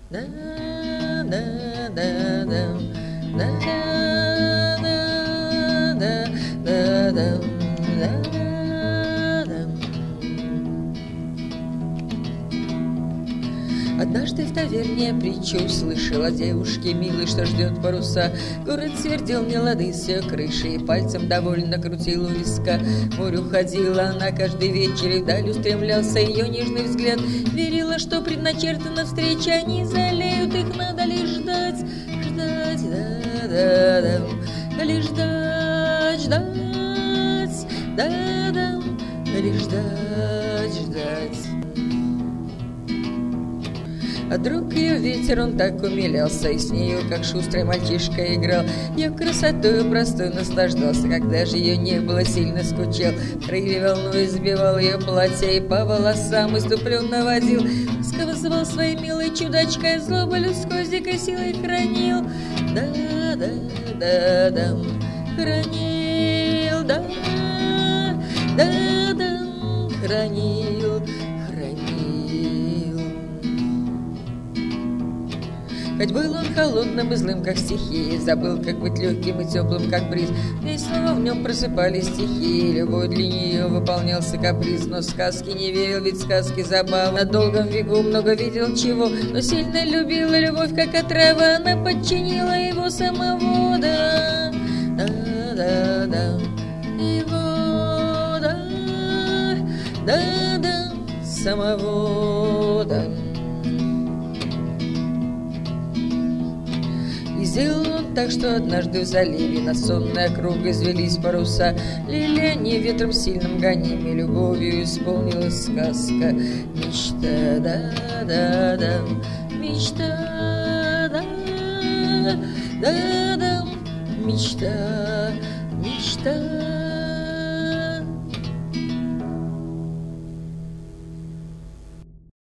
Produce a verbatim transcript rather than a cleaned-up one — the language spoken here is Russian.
да, да, да, да, да, да, да, да, да, да. Однажды в таверне притчу услышала о девушке милой, что ждет паруса. Город свердел не лады с ее крыши, и пальцем довольно крутил у виска. В море уходила она каждый вечер, и вдаль устремлялся ее нежный взгляд. Верила, что предначертана встреча, они залеют, их надо лишь ждать. Ждать, да-да-да, лишь ждать, ждать, да-да, лишь ждать, ждать. А друг ее ветер, он так умилялся, и с нею, как шустрый мальчишка, играл. Ее красотою простой наслаждался, когда же ее не было, сильно скучал. Рыли волной избивал ее платье, и по волосам иступленно водил. Ласково звал своей милой чудачкой, злобу людской с дикой силой хранил. Да-да-да-да, хранил, да, да-да, хранил, хранил. Хоть был он холодным и злым, как стихия, забыл, как быть легким и теплым, как бриз. И снова в нем просыпались стихии, любой для нее выполнялся каприз. Но сказки не верил, ведь сказки забавы. На долгом веку много видел чего, но сильно любила любовь, как отрава. Она подчинила его самого, да, да, да, да, его, да, да, да, самого, да. И сделал он так, что однажды в заливе на сонной округ извелись паруса. Лили они ветром сильным гонимы, любовью исполнилась сказка. Мечта, да-да-да, мечта, да-да-да, мечта, мечта.